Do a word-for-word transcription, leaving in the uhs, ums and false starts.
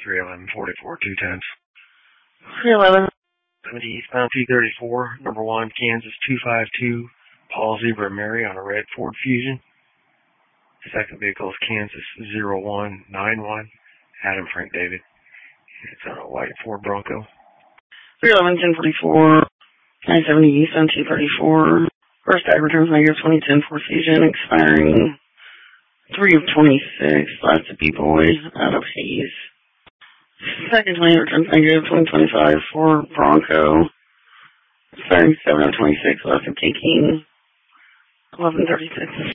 three eleven forty-four, two times. three eleven. seventy eastbound two thirty-four, number one, Kansas two five two, Paul Zebra Mary on a red Ford Fusion. Second vehicle is Kansas zero one nine one, Adam Frank David. It's on a white Ford Bronco. three eleven ten forty-four, nine seventy eastbound two thirty-four. First tag returns my year twenty ten Ford Fusion, expiring three of twenty-six. Last to B-Boy out of Hayes. Second claim returns my year twenty twenty-five Ford Bronco, expiring seven of twenty-six. Last to King eleven thirty-six.